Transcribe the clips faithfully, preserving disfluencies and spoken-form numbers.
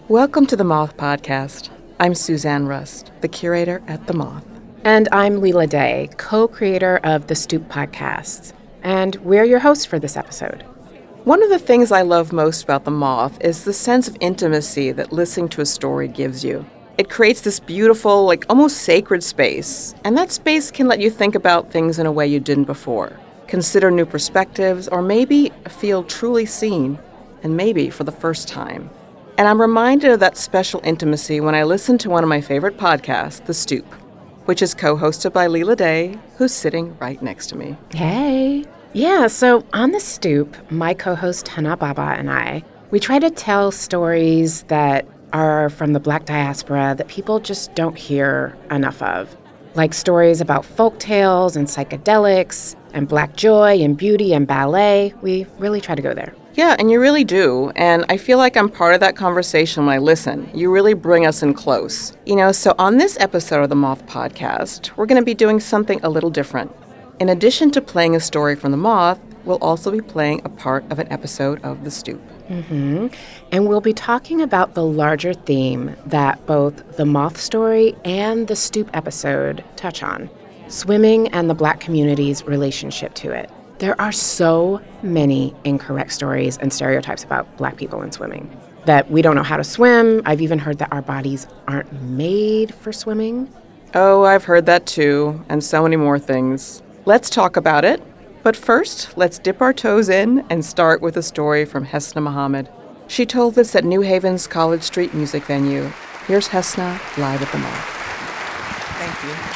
Welcome to the Moth Podcast. I'm Suzanne Rust, the curator at The Moth. And I'm Leela Day, co-creator of the Stoop Podcasts. And we're your hosts for this episode. One of the things I love most about The Moth is the sense of intimacy that listening to a story gives you. It creates this beautiful, like almost sacred space, and that space can let you think about things in a way you didn't before. Consider new perspectives, or maybe feel truly seen, and maybe for the first time. And I'm reminded of that special intimacy when I listen to one of my favorite podcasts, The Stoop, which is co-hosted by Leela Day, who's sitting right next to me. Hey. Yeah, so on The Stoop, my co-host Hana Baba and I, we try to tell stories that are from the Black diaspora that people just don't hear enough of. Like stories about folk tales and psychedelics and Black joy and beauty and ballet. We really try to go there. Yeah, and you really do. And I feel like I'm part of that conversation when I listen. You really bring us in close. You know, so on this episode of the Moth Podcast, we're going to be doing something a little different. In addition to playing a story from the Moth, we'll also be playing a part of an episode of The Stoop. Mm-hmm. And we'll be talking about the larger theme that both the Moth story and the Stoop episode touch on, swimming and the Black community's relationship to it. There are so many incorrect stories and stereotypes about Black people in swimming. That we don't know how to swim. I've even heard that our bodies aren't made for swimming. Oh, I've heard that too, and so many more things. Let's talk about it. But first, let's dip our toes in and start with a story from Hesna Muhammad. She told this at New Haven's College Street music venue. Here's Hesna live at the Moth. Thank you.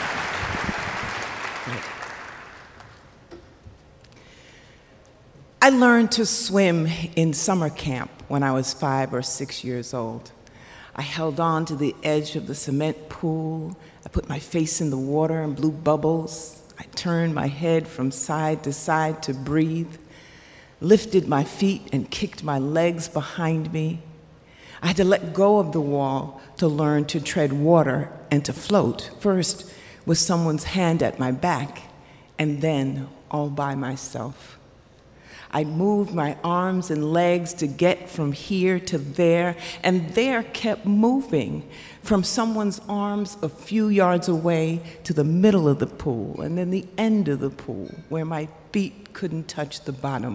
I learned to swim in summer camp when I was five or six years old. I held on to the edge of the cement pool. I put my face in the water and blew bubbles. I turned my head from side to side to breathe, lifted my feet and kicked my legs behind me. I had to let go of the wall to learn to tread water and to float, first with someone's hand at my back, and then all by myself. I moved my arms and legs to get from here to there, and there kept moving from someone's arms a few yards away to the middle of the pool, and then the end of the pool where my feet couldn't touch the bottom.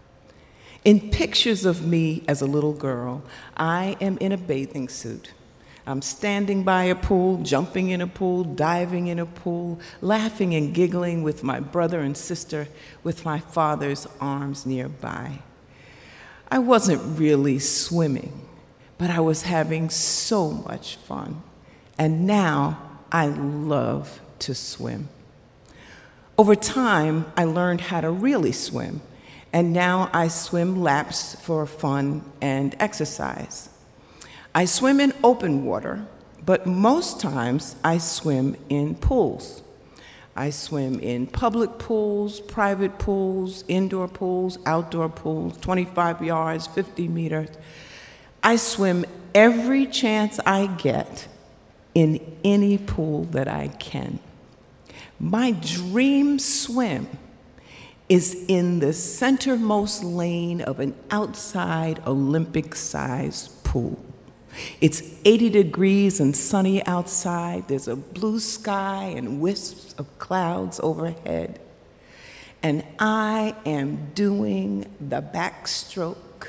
In pictures of me as a little girl, I am in a bathing suit. I'm standing by a pool, jumping in a pool, diving in a pool, laughing and giggling with my brother and sister, with my father's arms nearby. I wasn't really swimming, but I was having so much fun. And now I love to swim. Over time, I learned how to really swim, and now I swim laps for fun and exercise. I swim in open water, but most times I swim in pools. I swim in public pools, private pools, indoor pools, outdoor pools, twenty-five yards, fifty meters. I swim every chance I get in any pool that I can. My dream swim is in the centermost lane of an outside Olympic-sized pool. It's eighty degrees and sunny outside. There's a blue sky and wisps of clouds overhead. And I am doing the backstroke.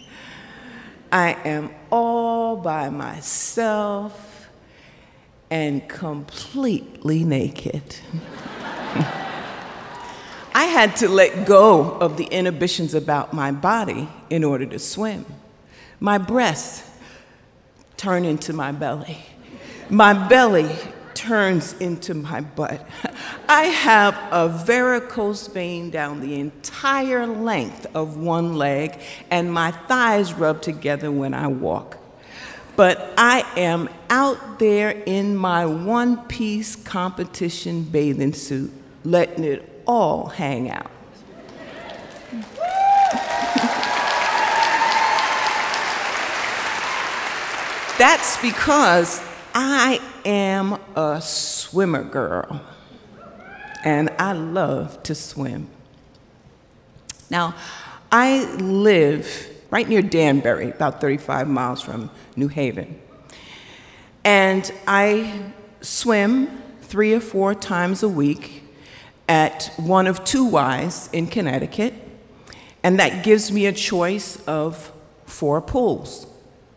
I am all by myself and completely naked. I had to let go of the inhibitions about my body in order to swim. My breasts turn into my belly. My belly turns into my butt. I have a varicose vein down the entire length of one leg, and my thighs rub together when I walk. But I am out there in my one-piece competition bathing suit, letting it all hang out. That's because I am a swimmer girl, and I love to swim. Now, I live right near Danbury, about thirty-five miles from New Haven. And I swim three or four times a week at one of two Y's in Connecticut, and that gives me a choice of four pools.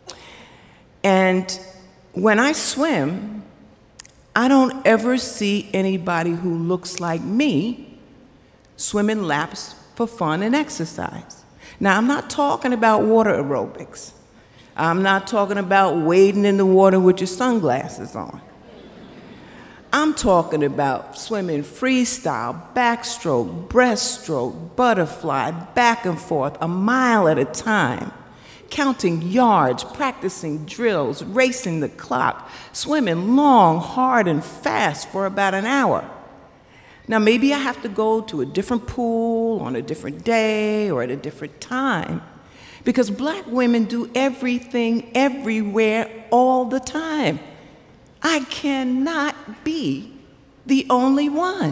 And when I swim, I don't ever see anybody who looks like me swimming laps for fun and exercise. Now, I'm not talking about water aerobics. I'm not talking about wading in the water with your sunglasses on. I'm talking about swimming freestyle, backstroke, breaststroke, butterfly, back and forth, a mile at a time, counting yards, practicing drills, racing the clock, swimming long, hard, and fast for about an hour. Now, maybe I have to go to a different pool on a different day or at a different time, because black women do everything, everywhere, all the time. I cannot be the only one.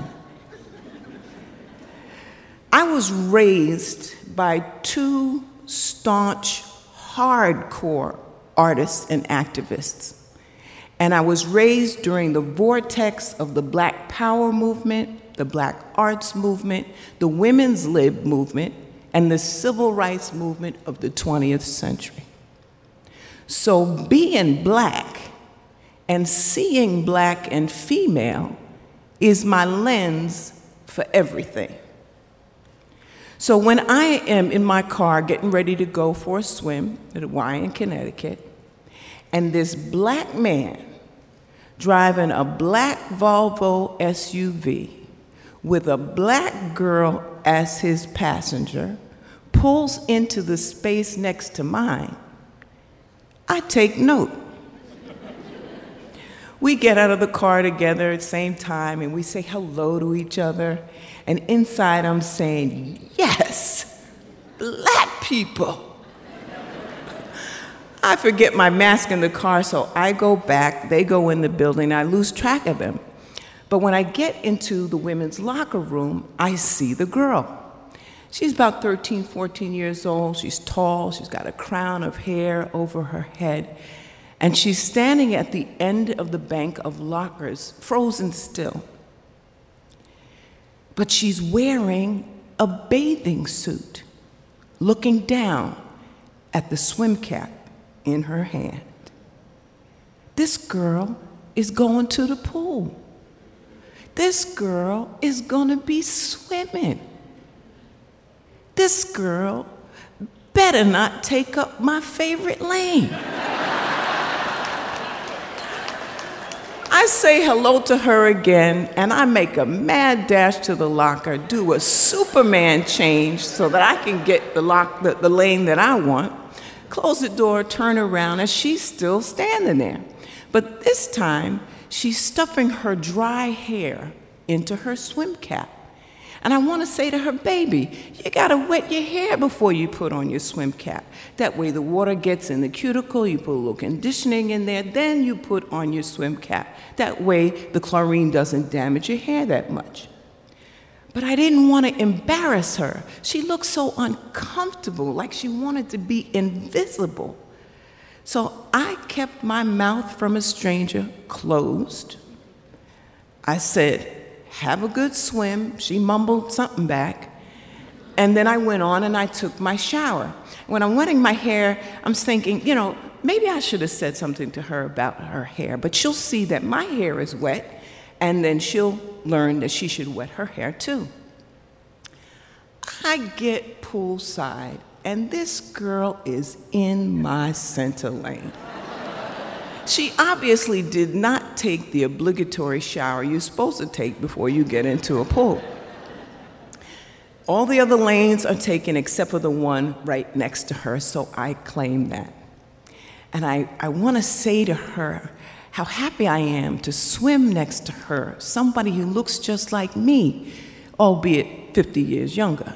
I was raised by two staunch, hardcore artists and activists. And I was raised during the vortex of the Black Power movement, the Black Arts movement, the Women's Lib movement, and the Civil Rights movement of the twentieth century. So being black and seeing black and female is my lens for everything. So when I am in my car getting ready to go for a swim at Hawaii in Connecticut, and this black man driving a black Volvo S U V with a black girl as his passenger pulls into the space next to mine, I take note. We get out of the car together at the same time and we say hello to each other, and inside I'm saying, yes, black people. I forget my mask in the car, so I go back, they go in the building, I lose track of them. But when I get into the women's locker room, I see the girl. She's about thirteen, fourteen years old, she's tall, she's got a crown of hair over her head, and she's standing at the end of the bank of lockers, frozen still. But she's wearing a bathing suit, looking down at the swim cap in her hand. This girl is going to the pool. This girl is gonna be swimming. This girl better not take up my favorite lane. I say hello to her again, and I make a mad dash to the locker, do a Superman change so that I can get the, lock, the, the lane that I want, close the door, turn around, and she's still standing there. But this time, she's stuffing her dry hair into her swim cap. And I want to say to her, baby, you got to wet your hair before you put on your swim cap. That way the water gets in the cuticle, you put a little conditioning in there, then you put on your swim cap. That way the chlorine doesn't damage your hair that much. But I didn't want to embarrass her. She looked so uncomfortable, like she wanted to be invisible. So I kept my mouth from a stranger closed. I said, have a good swim. She mumbled something back. And then I went on and I took my shower. When I'm wetting my hair, I'm thinking, you know, maybe I should have said something to her about her hair, but she'll see that my hair is wet, and then she'll learn that she should wet her hair too. I get poolside, and this girl is in my center lane. She obviously did not take the obligatory shower you're supposed to take before you get into a pool. All the other lanes are taken except for the one right next to her, so I claim that. And I, I want to say to her how happy I am to swim next to her, somebody who looks just like me, albeit fifty years younger.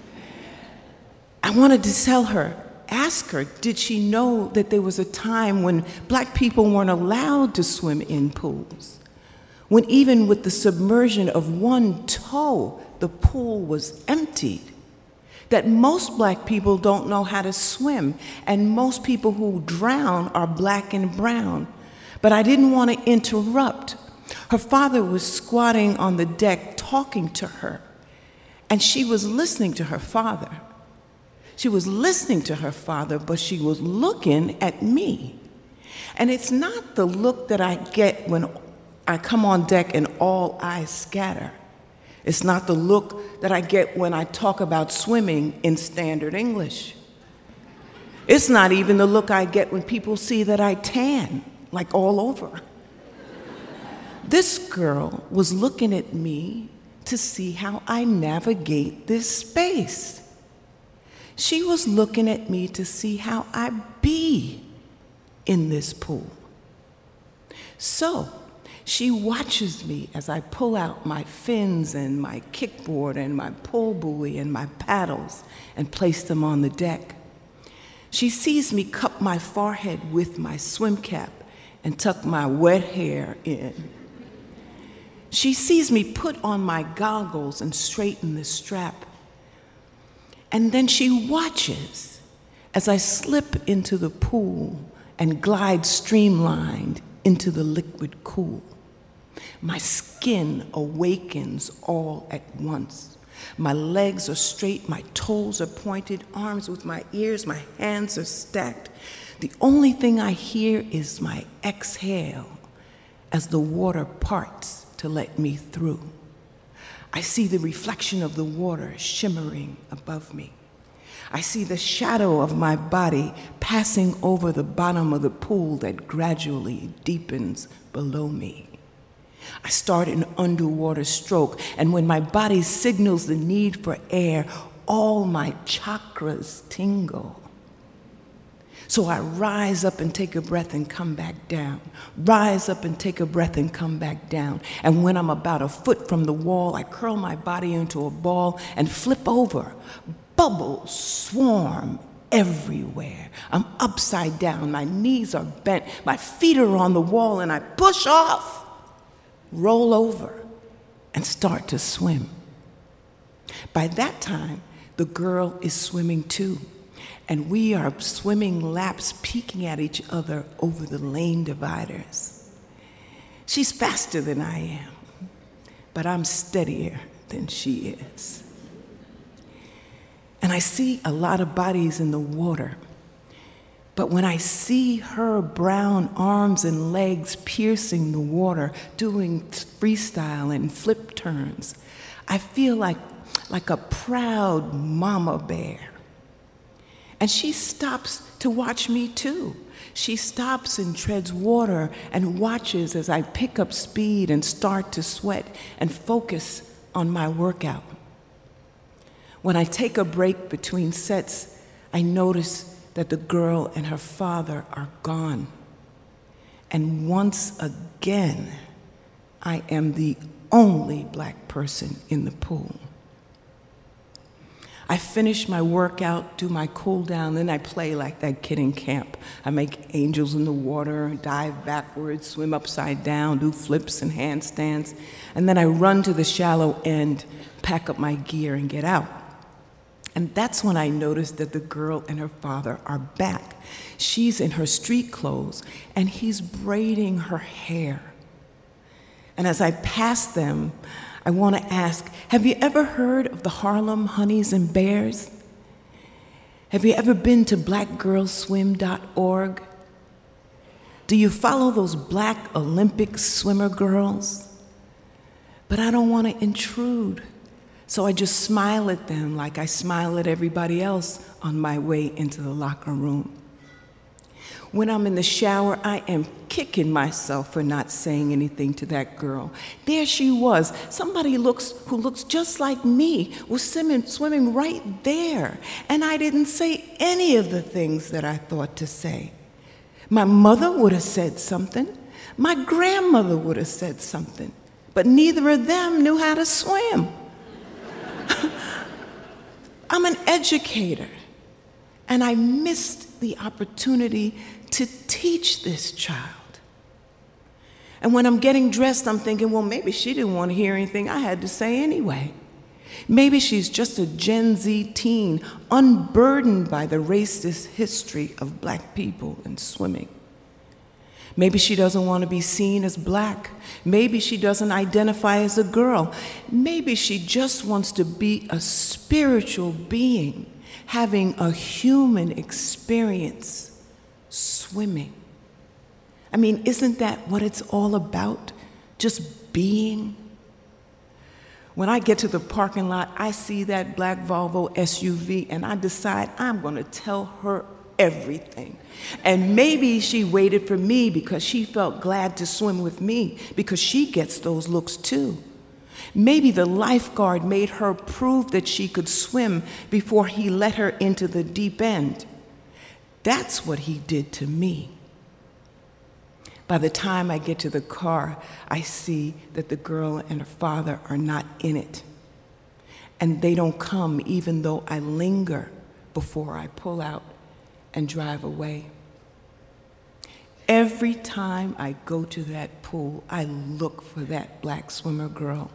I wanted to tell her, ask her, did she know that there was a time when black people weren't allowed to swim in pools? When even with the submersion of one toe, the pool was emptied. that most black people don't know how to swim, and most people who drown are black and brown. But I didn't want to interrupt. Her father was squatting on the deck talking to her, and she was listening to her father. She was listening to her father, but she was looking at me. And it's not the look that I get when I come on deck and all eyes scatter. It's not the look that I get when I talk about swimming in standard English. It's not even the look I get when people see that I tan, like all over. This girl was looking at me to see how I navigate this space. She was looking at me to see how I be in this pool. So she watches me as I pull out my fins and my kickboard and my pull buoy and my paddles and place them on the deck. She sees me cup my forehead with my swim cap and tuck my wet hair in. She sees me put on my goggles and straighten the strap. And then she watches as I slip into the pool and glide streamlined into the liquid cool. My skin awakens all at once. My legs are straight, my toes are pointed, arms with my ears, my hands are stacked. The only thing I hear is my exhale as the water parts to let me through. I see the reflection of the water shimmering above me. I see the shadow of my body passing over the bottom of the pool that gradually deepens below me. I start an underwater stroke, and when my body signals the need for air, all my chakras tingle. So I rise up and take a breath and come back down. Rise up and take a breath and come back down. And when I'm about a foot from the wall, I curl my body into a ball and flip over. Bubbles swarm everywhere. I'm upside down. My knees are bent. My feet are on the wall, and I push off, roll over, and start to swim. By that time, the girl is swimming too. And we are swimming laps, peeking at each other over the lane dividers. She's faster than I am, but I'm steadier than she is. And I see a lot of bodies in the water, but when I see her brown arms and legs piercing the water, doing freestyle and flip turns, I feel like, like a proud mama bear. And she stops to watch me too. She stops and treads water and watches as I pick up speed and start to sweat and focus on my workout. When I take a break between sets, I notice that the girl and her father are gone. And once again, I am the only black person in the pool. I finish my workout, do my cool down, then I play like that kid in camp. I make angels in the water, dive backwards, swim upside down, do flips and handstands, and then I run to the shallow end, pack up my gear, and get out. And that's when I notice that the girl and her father are back. She's in her street clothes, and he's braiding her hair. And as I pass them, I want to ask, have you ever heard of the Harlem Honeys and Bears? Have you ever been to black girls swim dot org? Do you follow those black Olympic swimmer girls? But I don't want to intrude, so I just smile at them like I smile at everybody else on my way into the locker room. When I'm in the shower, I am kicking myself for not saying anything to that girl. There she was. Somebody looks who looks just like me was swimming, swimming right there. And I didn't say any of the things that I thought to say. My mother would have said something. My grandmother would have said something. But neither of them knew how to swim. I'm an educator, and I missed the opportunity to teach this child. And when I'm getting dressed, I'm thinking, well, maybe she didn't want to hear anything I had to say anyway. Maybe she's just a Gen Z teen, unburdened by the racist history of black people in swimming. Maybe she doesn't want to be seen as black. Maybe she doesn't identify as a girl. Maybe she just wants to be a spiritual being, having a human experience, swimming. I mean, isn't that what it's all about? Just being? When I get to the parking lot, I see that black Volvo S U V, and I decide I'm going to tell her everything. And maybe she waited for me because she felt glad to swim with me, because she gets those looks too. Maybe the lifeguard made her prove that she could swim before he let her into the deep end. That's what he did to me. By the time I get to the car, I see that the girl and her father are not in it. And they don't come even though I linger before I pull out and drive away. Every time I go to that pool, I look for that black swimmer girl.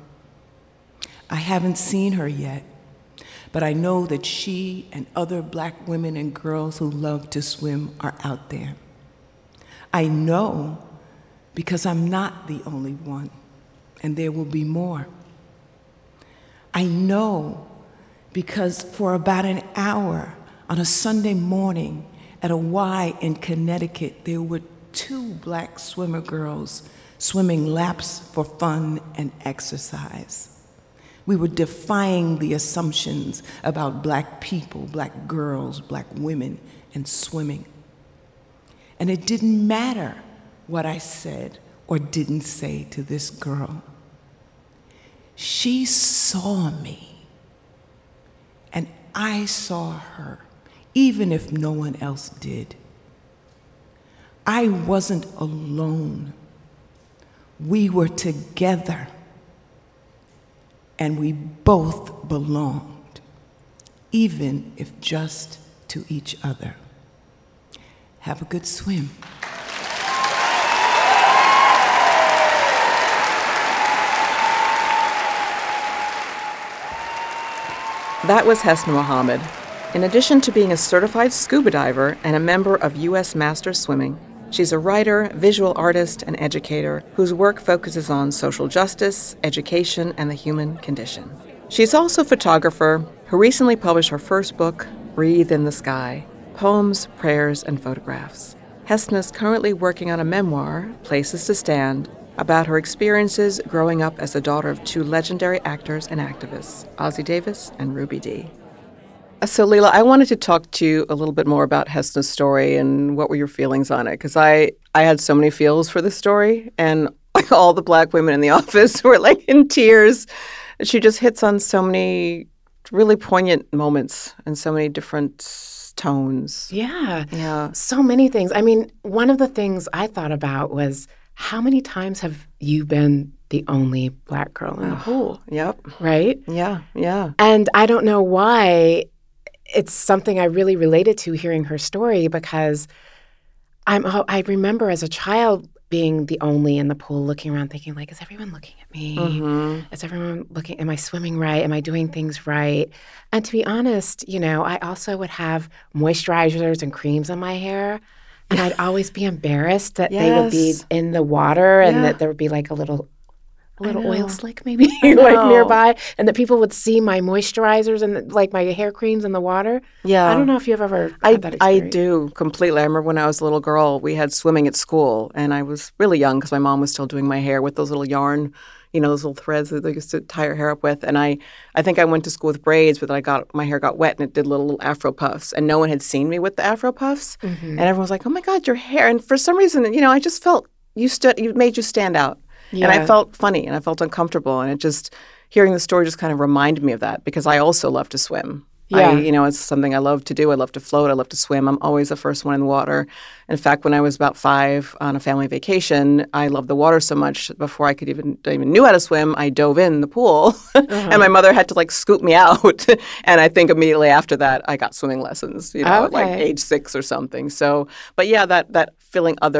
I haven't seen her yet, but I know that she and other black women and girls who love to swim are out there. I know because I'm not the only one, and there will be more. I know because for about an hour on a Sunday morning at a Y in Connecticut, there were two black swimmer girls swimming laps for fun and exercise. We were defying the assumptions about black people, black girls, black women, and swimming. And it didn't matter what I said or didn't say to this girl. She saw me, and I saw her, even if no one else did. I wasn't alone. We were together, and we both belonged, even if just to each other. Have a good swim. That was Hesna Mohammed. In addition to being a certified scuba diver and a member of U S Masters Swimming, she's a writer, visual artist, and educator whose work focuses on social justice, education, and the human condition. She's also a photographer who recently published her first book, Breathe in the Sky, Poems, Prayers, and Photographs. Hesna's currently working on a memoir, Places to Stand, about her experiences growing up as the daughter of two legendary actors and activists, Ossie Davis and Ruby Dee. So, Leila, I wanted to talk to you a little bit more about Hesna's story and what were your feelings on it, because I, I had so many feels for this story, and like all the black women in the office were like in tears. She just hits on so many really poignant moments and so many different tones. Yeah. Yeah. So many things. I mean, one of the things I thought about was, how many times have you been the only black girl in the Oh, pool? Yep. Right? Yeah, yeah. And I don't know why it's something I really related to hearing her story, because I'm I remember as a child being the only in the pool, looking around thinking, like, is everyone looking at me? Mm-hmm. Is everyone looking, am I swimming right? Am I doing things right? And to be honest, you know, I also would have moisturizers and creams on my hair. And I'd always be embarrassed that Yes. they would be in the water and Yeah. that there would be like a little a little know. oil slick maybe I like know. nearby, and that people would see my moisturizers and like my hair creams in the water. Yeah. I don't know if you've ever I, had that I experience. do, completely. I remember when I was a little girl, we had swimming at school, and I was really young because my mom was still doing my hair with those little yarn, you know, those little threads that they used to tie your hair up with. And I, I think I went to school with braids, but I got my hair got wet and it did little, little Afro puffs, and no one had seen me with the Afro puffs, Mm-hmm. and everyone was like, "Oh my God, your hair!" And for some reason, you know, I just felt you stood, you made you stand out. And I Yeah. felt funny and I felt uncomfortable. And it just, hearing the story just kind of reminded me of that, because I also love to swim. Yeah. I, you know, it's something I love to do. I love to float. I love to swim. I'm always the first one in the water. In fact, when I was about five on a family vacation, I loved the water so much before I could even even knew how to swim, I dove in the pool. And my mother had to like scoop me out. And I think immediately after that, I got swimming lessons, you know, at like Okay. age six or something. So, but yeah, that that feeling othered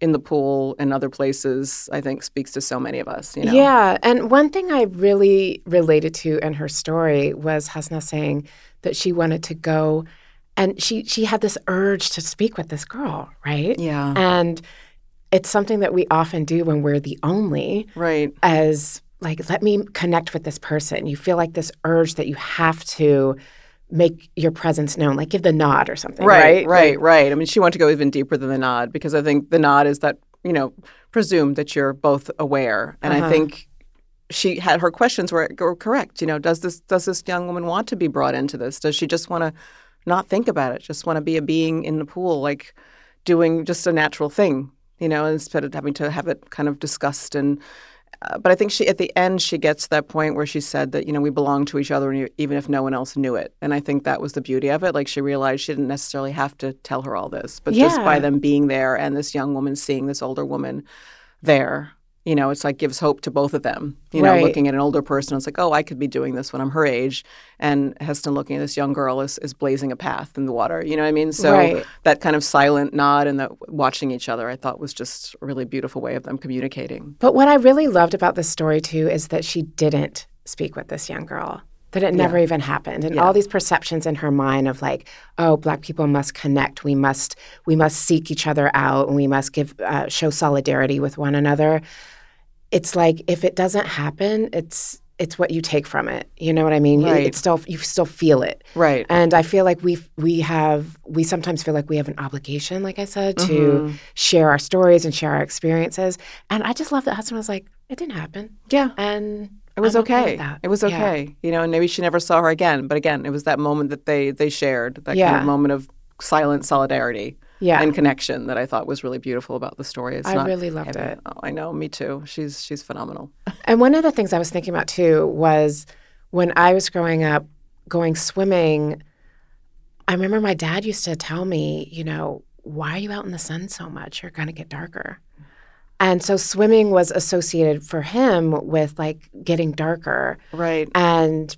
in the pool and other places, I think speaks to so many of us, you know? Yeah. And one thing I really related to in her story was Hasna saying that she wanted to go and she she had this urge to speak with this girl, right? Yeah. And it's something that we often do when we're the only. Right. As like, let me connect with this person. You feel like this urge that you have to make your presence known, like give the nod or something, right? Right, right, like, right. I mean, she wanted to go even deeper than the nod because I think the nod is that, you know, presume that you're both aware. And uh-huh. I think she had her questions were, were correct. You know, does this does this young woman want to be brought into this? Does she just want to not think about it, just want to be a being in the pool, like doing just a natural thing, you know, instead of having to have it kind of discussed and Uh, but I think she, at the end, she gets to that point where she said that, you know, we belong to each other even if no one else knew it. And I think that was the beauty of it. Like, she realized she didn't necessarily have to tell her all this. But yeah. just by them being there and this young woman seeing this older woman there, you know, it's like gives hope to both of them. You know, right. looking at an older person, it's like, oh, I could be doing this when I'm her age. And Heston looking at this young girl is, is blazing a path in the water. You know what I mean? So right. that kind of silent nod and the watching each other, I thought was just a really beautiful way of them communicating. But what I really loved about this story, too, is that she didn't speak with this young girl, that it never yeah. even happened. And yeah. all these perceptions in her mind of like, oh, Black people must connect. We must we must seek each other out and we must give uh, show solidarity with one another. It's like if it doesn't happen, it's it's what you take from it. You know what I mean? Right. It's still you still feel it. Right. And I feel like we we have we sometimes feel like we have an obligation, like I said, to mm-hmm. share our stories and share our experiences. And I just love that Hudson was like, it didn't happen. Yeah. And it was I'm okay. okay with that. It was okay. Yeah. You know, and maybe she never saw her again. But again, it was that moment that they they shared, that Yeah. kind of moment of silent solidarity. Yeah. And connection that I thought was really beautiful about the story. It's I not really loved heavy. it. Oh, I know, me too. She's she's phenomenal. And one of the things I was thinking about too was when I was growing up, going swimming, I remember my dad used to tell me, you know, why are you out in the sun so much? You're going to get darker. And so swimming was associated for him with like getting darker. Right. And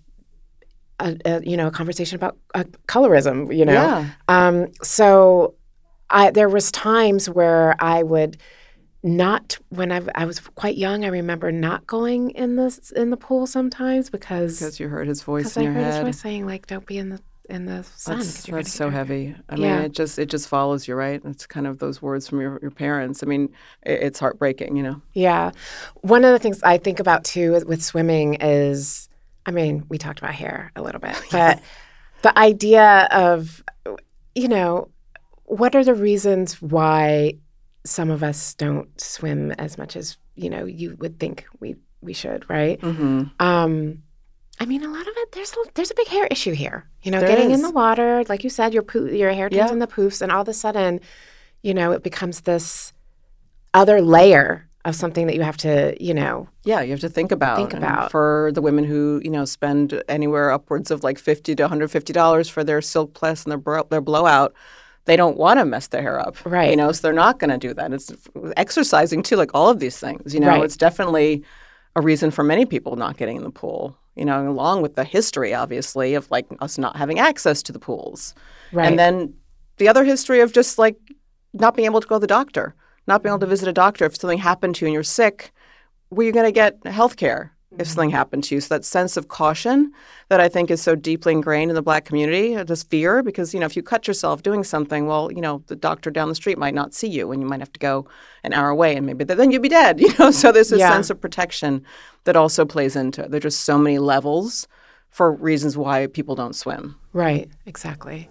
a, a, you know, a conversation about uh, colorism, you know. Yeah. Um, so I, there was times where I would not, when I, I was quite young, I remember not going in the in the pool sometimes because Because you heard his voice because in I your heard head. his voice saying like, "Don't be in the in the sun." That's, 'cause you're that's gonna so get heavy. I Yeah. mean, it just it just follows you, right? It's kind of those words from your, your parents. I mean, it, it's heartbreaking, you know. Yeah. One of the things I think about too with, with swimming is, I mean, we talked about hair a little bit, but the idea of, you know, what are the reasons why some of us don't swim as much as, you know, you would think we, we should, right? Mm-hmm. Um, I mean, a lot of it, there's a, there's a big hair issue here. You know, There getting is. in the water, like you said, your poo- your hair turns Yeah. in the poofs, and all of a sudden, you know, it becomes this other layer of something that you have to, you know. Yeah, you have to think about. Think And about. for the women who, you know, spend anywhere upwards of like fifty to one hundred fifty dollars for their silk press and their bro- their blowout, they don't want to mess their hair up. Right. You know, so they're not going to do that. It's exercising too, like all of these things. You know, Right. it's definitely a reason for many people not getting in the pool. You know, along with the history, obviously, of like us not having access to the pools. Right. And then the other history of just like not being able to go to the doctor, not being able to visit a doctor. If something happened to you and you're sick, where are you going to get health care if something happened to you? So that sense of caution that I think is so deeply ingrained in the Black community, this fear, because, you know, if you cut yourself doing something, well, you know, the doctor down the street might not see you and you might have to go an hour away and maybe then you'd be dead, you know? So there's this Yeah. sense of protection that also plays into it. There's just so many levels for reasons why people don't swim. Right, exactly.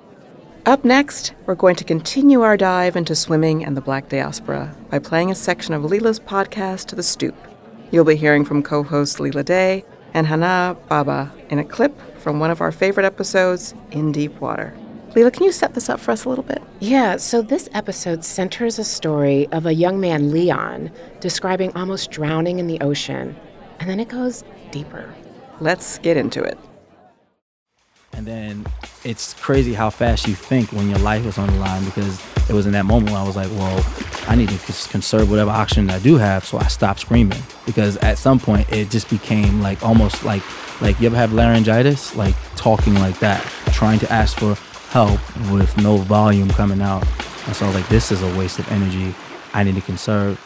Up next, we're going to continue our dive into swimming and the Black diaspora by playing a section of Leela's podcast, The Stoop. You'll be hearing from co-hosts Leela Day and Hana Baba in a clip from one of our favorite episodes, In Deep Water. Leela, can you set this up for us a little bit? Yeah, so this episode centers a story of a young man, Leon, describing almost drowning in the ocean, and then it goes deeper. Let's get into it. And then it's crazy how fast you think when your life is on the line, because it was in that moment when I was like, well, I need to just conserve whatever oxygen I do have. So I stopped screaming, because at some point it just became like almost like, like you ever have laryngitis? Like talking like that, trying to ask for help with no volume coming out. And so I was like, this is a waste of energy. I need to conserve.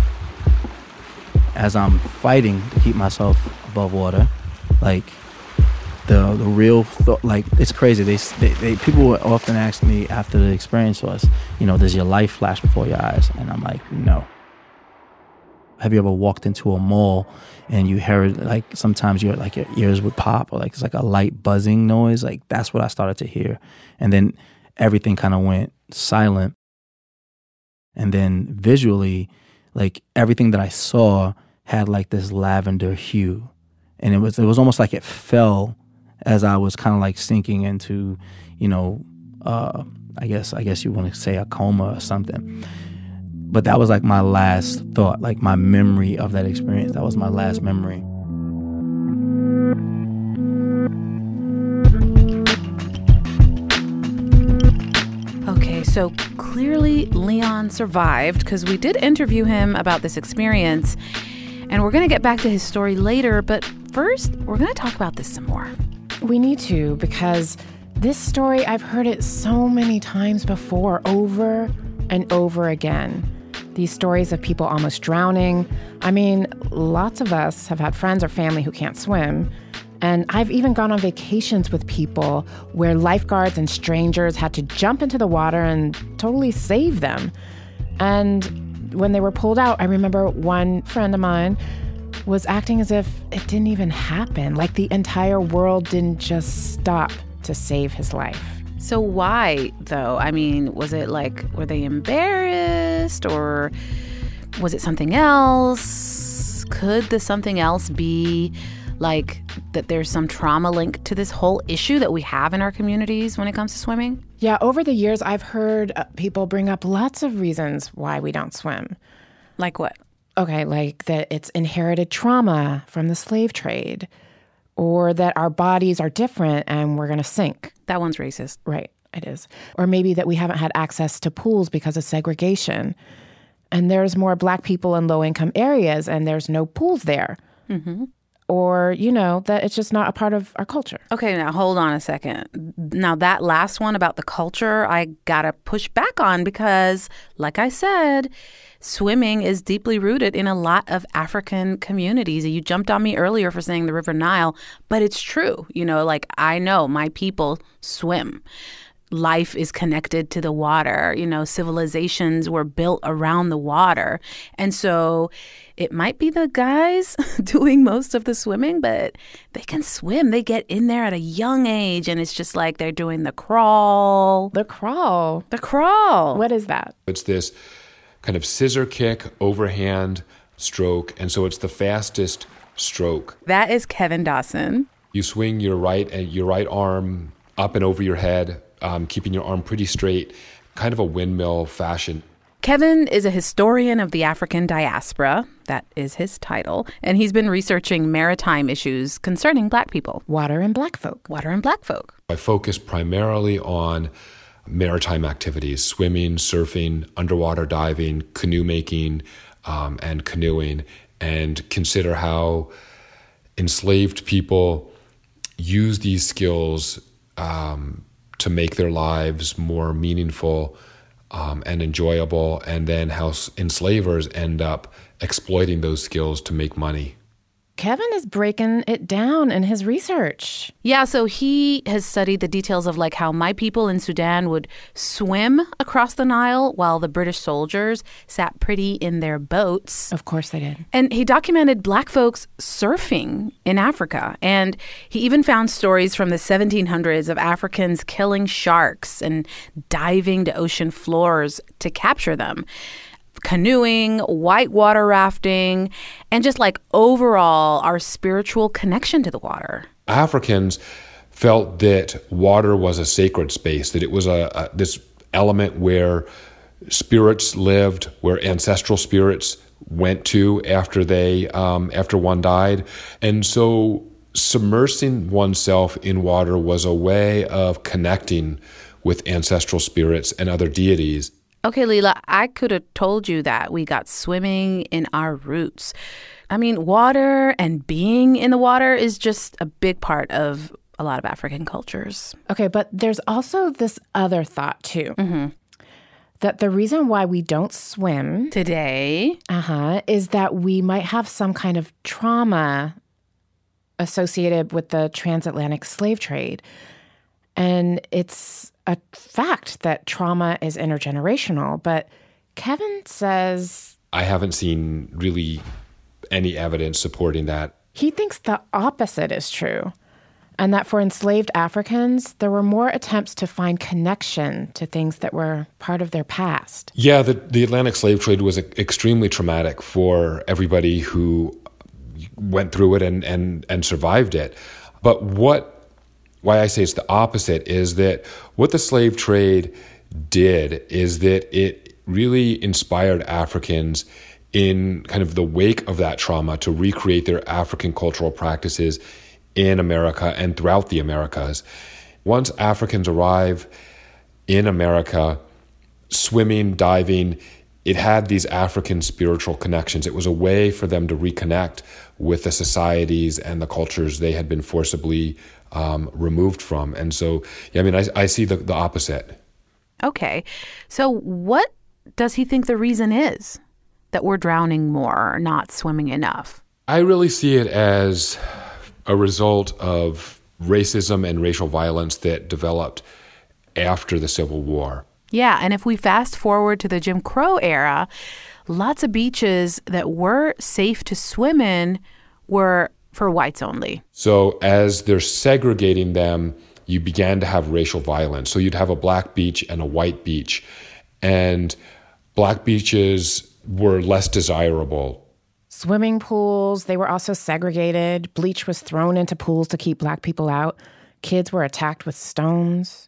As I'm fighting to keep myself above water, like the the real th- like it's crazy. They, they they people often ask me after the experience was, you know, does your life flash before your eyes? And I'm like, no. Have you ever walked into a mall and you heard like sometimes your like your ears would pop or like it's like a light buzzing noise? Like that's what I started to hear, and then everything kind of went silent. And then visually, like everything that I saw had like this lavender hue, and it was it was almost like it fell as I was kind of like sinking into, you know, uh, I guess I guess you want to say a coma or something. But that was like my last thought, like my memory of that experience. That was my last memory. Okay, so clearly Leon survived because we did interview him about this experience. And we're going to get back to his story later, but first, we're going to talk about this some more. We need to, because this story, I've heard it so many times before, over and over again. These stories of people almost drowning. I mean, lots of us have had friends or family who can't swim. And I've even gone on vacations with people where lifeguards and strangers had to jump into the water and totally save them. And when they were pulled out, I remember one friend of mine was acting as if it didn't even happen, like the entire world didn't just stop to save his life. So why, though? I mean, was it like, were they embarrassed, or was it something else? Could the something else be like that there's some trauma linked to this whole issue that we have in our communities when it comes to swimming? Yeah, over the years, I've heard uh, people bring up lots of reasons why we don't swim. Like what? Okay, like that it's inherited trauma from the slave trade, or that our bodies are different and we're going to sink. That one's racist. Right, it is. Or maybe that we haven't had access to pools because of segregation. And there's more Black people in low-income areas and there's no pools there. Mm-hmm. Or, you know, that it's just not a part of our culture. Okay, now hold on a second. Now that last one about the culture, I gotta push back on because, like I said, swimming is deeply rooted in a lot of African communities. You jumped on me earlier for saying the River Nile, but it's true. You know, like I know my people swim. Life is connected to the water. You know, civilizations were built around the water. And so it might be the guys doing most of the swimming, but they can swim. They get in there at a young age, and it's just like they're doing the crawl. The crawl? The crawl. What is that? It's this kind of scissor kick, overhand stroke, and so it's the fastest stroke. That is Kevin Dawson. You swing your right and your right arm up and over your head, um, keeping your arm pretty straight, kind of a windmill fashion. Kevin is a historian of the African diaspora. That is his title. And he's been researching maritime issues concerning Black people. Water and Black folk. Water and Black folk. I focus primarily on maritime activities, swimming, surfing, underwater diving, canoe making, um, and canoeing, and consider how enslaved people use these skills um, to make their lives more meaningful um, and enjoyable, and then how enslavers end up exploiting those skills to make money. Kevin is breaking it down in his research. Yeah, so he has studied the details of like how my people in Sudan would swim across the Nile while the British soldiers sat pretty in their boats. Of course they did. And he documented Black folks surfing in Africa. And he even found stories from the seventeen hundreds of Africans killing sharks and diving to ocean floors to capture them. Canoeing, whitewater rafting, and just like overall our spiritual connection to the water. Africans felt that water was a sacred space, that it was a, a this element where spirits lived, where ancestral spirits went to after they um, after one died, and so submersing oneself in water was a way of connecting with ancestral spirits and other deities. Okay, Leela, I could have told you that we got swimming in our roots. I mean, water and being in the water is just a big part of a lot of African cultures. Okay, but there's also this other thought, too. Mm-hmm. that the reason why we don't swim today uh-huh, is that we might have some kind of trauma associated with the transatlantic slave trade. And it's a fact that trauma is intergenerational, but Kevin says... I haven't seen really any evidence supporting that. He thinks the opposite is true, and that for enslaved Africans, there were more attempts to find connection to things that were part of their past. Yeah, the, the Atlantic slave trade was extremely traumatic for everybody who went through it and, and, and survived it. But what, why I say it's the opposite is that what the slave trade did is that it really inspired Africans in kind of the wake of that trauma to recreate their African cultural practices in America and throughout the Americas. Once Africans arrive in America, swimming, diving, it had these African spiritual connections. It was a way for them to reconnect with the societies and the cultures they had been forcibly um, removed from. And so, yeah, I mean, I, I see the, the opposite. Okay. So what does he think the reason is that we're drowning more or not swimming enough? I really see it as a result of racism and racial violence that developed after the Civil War. Yeah, and if we fast forward to the Jim Crow era, lots of beaches that were safe to swim in were for whites only. So as they're segregating them, you began to have racial violence. So you'd have a black beach and a white beach, and black beaches were less desirable. Swimming pools, they were also segregated. Bleach was thrown into pools to keep black people out. Kids were attacked with stones.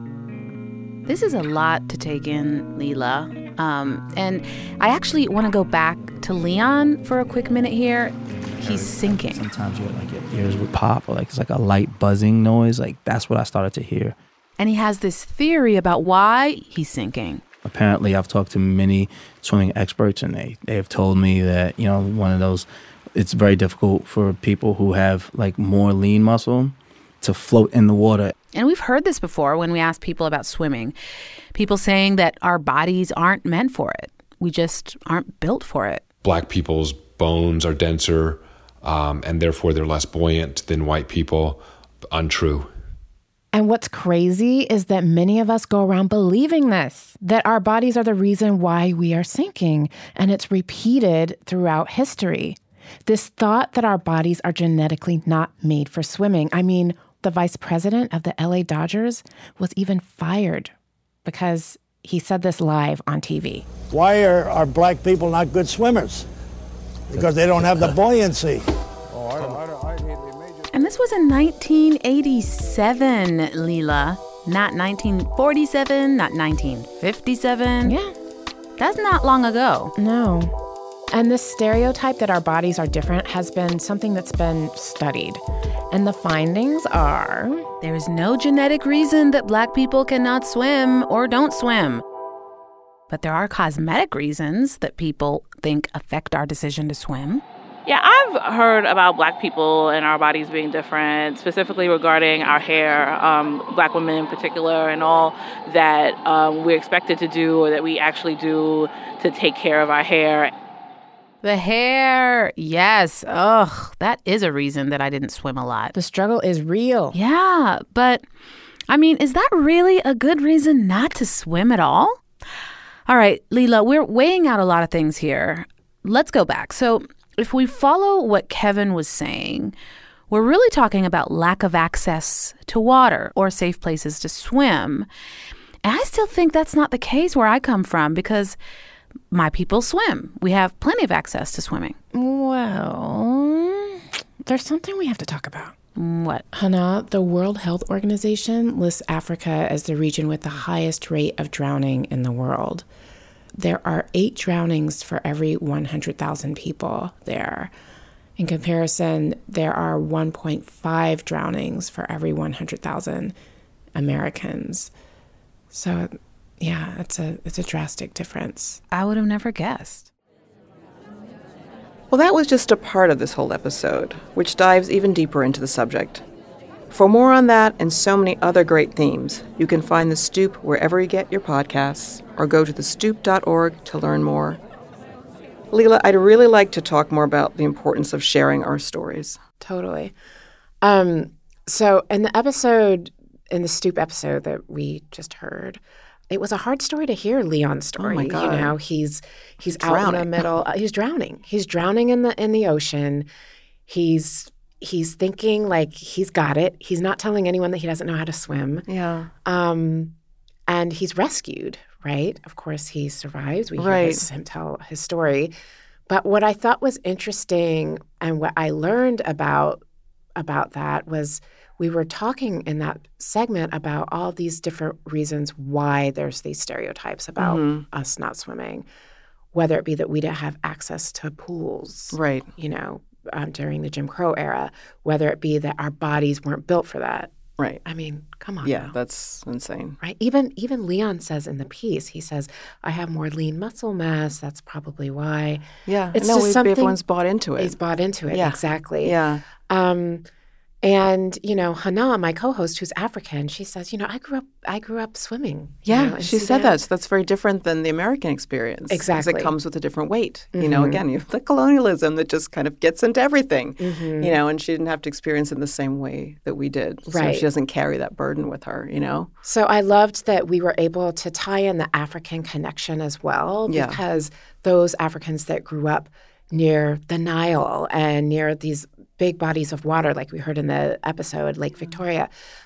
This is a lot to take in, Leela. Um, and I actually want to go back to Leon for a quick minute here. He's sinking. Sometimes you're like your ears would pop, or like it's like a light buzzing noise. Like that's what I started to hear. And he has this theory about why he's sinking. Apparently, I've talked to many swimming experts, and they, they have told me that, you know, one of those, it's very difficult for people who have, like, more lean muscle to float in the water. And we've heard this before when we ask people about swimming. People saying that our bodies aren't meant for it. We just aren't built for it. Black people's bones are denser, um, and therefore they're less buoyant than white people. Untrue. And what's crazy is that many of us go around believing this, that our bodies are the reason why we are sinking, and it's repeated throughout history. This thought that our bodies are genetically not made for swimming. I mean, the vice president of the L A Dodgers was even fired because he said this live on T V. Why are, are black people not good swimmers? Because they don't have the buoyancy. Oh, I don't, I don't, I hate the major. And this was in nineteen eighty-seven, Leela. Not nineteen forty-seven, not nineteen fifty-seven. Yeah. That's not long ago. No. And this stereotype that our bodies are different has been something that's been studied. And the findings are... there is no genetic reason that black people cannot swim or don't swim. But there are cosmetic reasons that people think affect our decision to swim. Yeah, I've heard about black people and our bodies being different, specifically regarding our hair, um, black women in particular, and all that um, we're expected to do or that we actually do to take care of our hair. The hair, yes. Ugh, that is a reason that I didn't swim a lot. The struggle is real. Yeah, but, I mean, is that really a good reason not to swim at all? All right, Leela, we're weighing out a lot of things here. Let's go back. So if we follow what Kevin was saying, we're really talking about lack of access to water or safe places to swim. And I still think that's not the case where I come from because my people swim. We have plenty of access to swimming. Well, there's something we have to talk about. What? Hannah, the World Health Organization lists Africa as the region with the highest rate of drowning in the world. There are eight drownings for every one hundred thousand people there. In comparison, there are one point five drownings for every one hundred thousand Americans. So, yeah, it's a it's a drastic difference. I would have never guessed. Well, that was just a part of this whole episode, which dives even deeper into the subject. For more on that and so many other great themes, you can find The Stoop wherever you get your podcasts or go to the stoop dot org to learn more. Leela, I'd really like to talk more about the importance of sharing our stories. Totally. Um, so in the episode, in the Stoop episode that we just heard, it was a hard story to hear, Leon's story. Oh my God. You know, he's he's Drowning. out in the middle. Uh, he's drowning. He's drowning in the in the ocean. He's he's thinking like he's got it. He's not telling anyone that he doesn't know how to swim. Yeah. Um, and he's rescued, right? Of course, he survives. We hear Right. his, him tell his story. But what I thought was interesting and what I learned about about that was we were talking in that segment about all these different reasons why there's these stereotypes about Mhm. us not swimming, whether it be that we didn't have access to pools, Right. you know, um, during the Jim Crow era, whether it be that our bodies weren't built for that. Right. I mean, come on Yeah, now. that's insane. Right? Even even Leon says in the piece, he says, I have more lean muscle mass. That's probably why. Yeah. It's no, just we- something- everyone's bought into it. He's bought into it. Yeah. Exactly. Yeah. Um, and, you know, Hannah, my co-host who's African, she says, you know, I grew up I grew up swimming. you Yeah, know, in she said Sudan. that. So that's very different than the American experience. 'cause Exactly. it comes with a different weight. You know, Mhm. again, you have the colonialism that just kind of gets into everything. Mhm. You know, and she didn't have to experience it in the same way that we did. So Right. she doesn't carry that burden with her, you know? So I loved that we were able to tie in the African connection as well, Yeah. because those Africans that grew up near the Nile and near these big bodies of water, like we heard in the episode, Lake Victoria,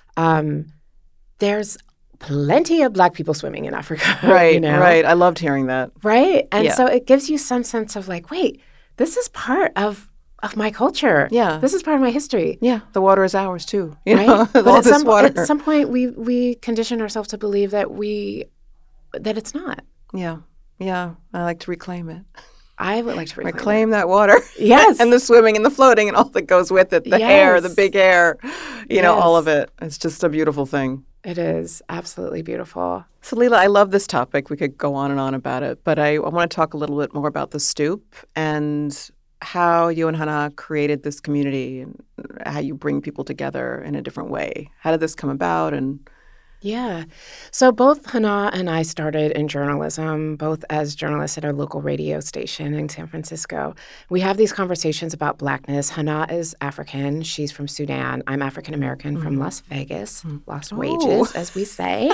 um, there's plenty of Black people swimming in Africa. Right, you know? right. I loved hearing that. Right? And Yeah. so it gives you some sense of like, wait, this is part of of my culture. Yeah. This is part of my history. Yeah, the water is ours too. You Right? know, But all at this some, water. at some point we we condition ourselves to believe that we that it's not. Yeah, yeah. I like to reclaim it. I would like to reclaim, Reclaim that water. Yes. and the swimming and the floating and all that goes with it. The air, the Yes. big air, you know, all Yes. of it. It's just a beautiful thing. it. It is absolutely beautiful. So, Leela, I love this topic. We could go on and on about it, but I, I want to talk a little bit more about the Stoop and how you and Hannah created this community and how you bring people together in a different way. How did this come about? And Yeah. So both Hannah and I started in journalism, both as journalists at our local radio station in San Francisco. We have these conversations about Blackness. Hannah is African. She's from Sudan. I'm African-American from Las Vegas, lost wages, as we say.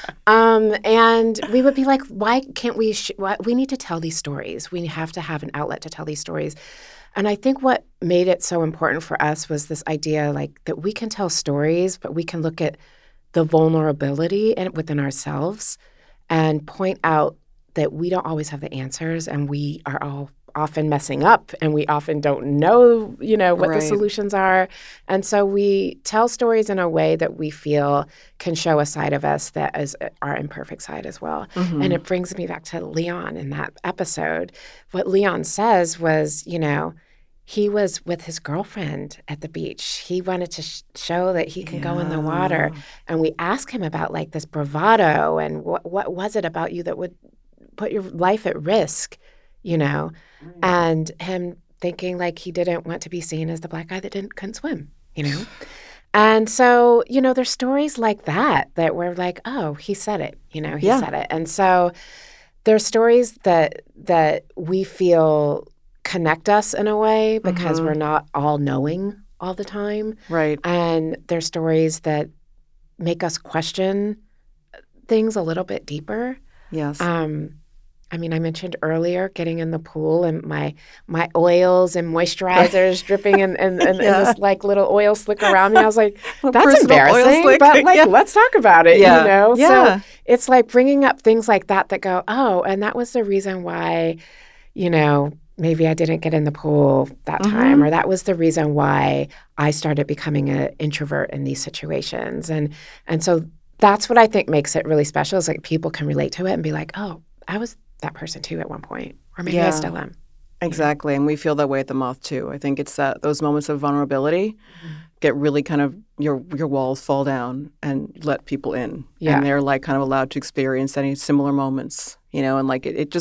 um, and we would be like, why can't we, sh- why, we need to tell these stories. We have to have an outlet to tell these stories. And I think what made it so important for us was this idea like that we can tell stories, but we can look at the vulnerability in, within ourselves and point out that we don't always have the answers and we are all often messing up and we often don't know, you know, what Right. the solutions are. And so we tell stories in a way that we feel can show a side of us that is our imperfect side as well. And it brings me back to Leon in that episode. What Leon says was, you know, he was with his girlfriend at the beach. He wanted to sh- show that he can go in the water. And we asked him about like this bravado and what what was it about you that would put your life at risk, you know? And him thinking like he didn't want to be seen as the Black guy that didn't couldn't swim, you know? And so, you know, there's stories like that that we're like, oh, he said it, you know, he Yeah. said it. And so there's stories that that we feel connect us in a way because Mhm. we're not all knowing all the time. right. And there's stories that make us question things a little bit deeper. Yes. Um, I mean, I mentioned earlier getting in the pool and my my oils and moisturizers dripping in, in, in, Yeah. in this like little oil slick around me. I was like, A that's personal oil embarrassing, slick. but like, Yeah. let's talk about it, Yeah. you know? Yeah. So it's like bringing up things like that that go, oh, and that was the reason why, you know, maybe I didn't get in the pool that Mm-hmm. time, or that was the reason why I started becoming an introvert in these situations. And and so that's what I think makes it really special is like people can relate to it and be like, oh, I was that person too at one point, or maybe I Yeah. still am. Exactly, and we feel that way at the Moth too. I think it's that those moments of vulnerability get really kind of your your walls fall down and let people in, Yeah. and they're like kind of allowed to experience any similar moments, you know, and like it, it just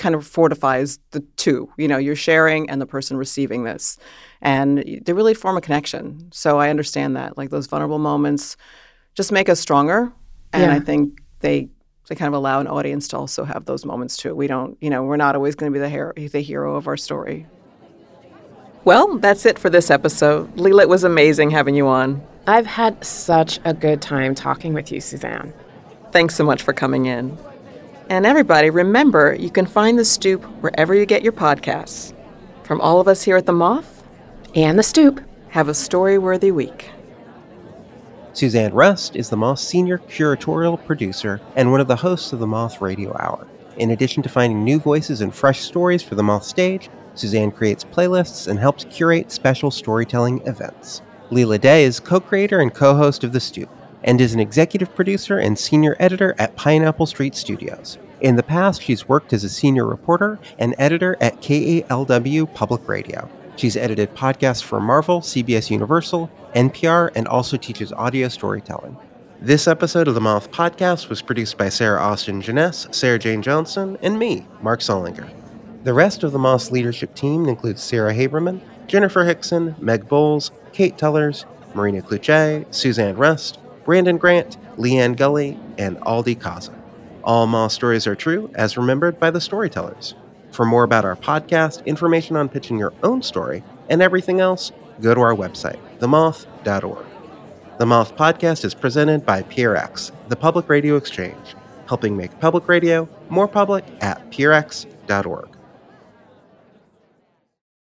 kind of fortifies the two. You know, you're sharing and the person receiving this. And they really form a connection. So I understand that. Like those vulnerable moments just make us stronger. And Yeah. I think they they kind of allow an audience to also have those moments too. We don't, you know, we're not always going to be the hero, the hero of our story. Well, that's it for this episode. Leela, it was amazing having you on. I've had such a good time talking with you, Suzanne. Thanks so much for coming in. And everybody, remember, you can find The Stoop wherever you get your podcasts. From all of us here at The Moth, And The Stoop. have a story-worthy week. Suzanne Rust is The Moth's senior curatorial producer and one of the hosts of The Moth Radio Hour. In addition to finding new voices and fresh stories for The Moth stage, Suzanne creates playlists and helps curate special storytelling events. Leela Day is co-creator and co-host of The Stoop, and is an executive producer and senior editor at Pineapple Street Studios. In the past, she's worked as a senior reporter and editor at K A L W Public Radio. She's edited podcasts for Marvel, C B S Universal, N P R, and also teaches audio storytelling. This episode of the Moth Podcast was produced by Sarah Austin Jeunesse, Sarah Jane Johnson, and me, Mark Solinger. The rest of the Moth's leadership team includes Sarah Haberman, Jennifer Hickson, Meg Bowles, Kate Tellers, Marina Cluche, Suzanne Rust, Brandon Grant, Leanne Gully, and Aldi Kaza. All Moth stories are true, as remembered by the storytellers. For more about our podcast, information on pitching your own story, and everything else, go to our website, the moth dot org. The Moth Podcast is presented by P R X, the Public Radio Exchange, helping make public radio more public at p r x dot org.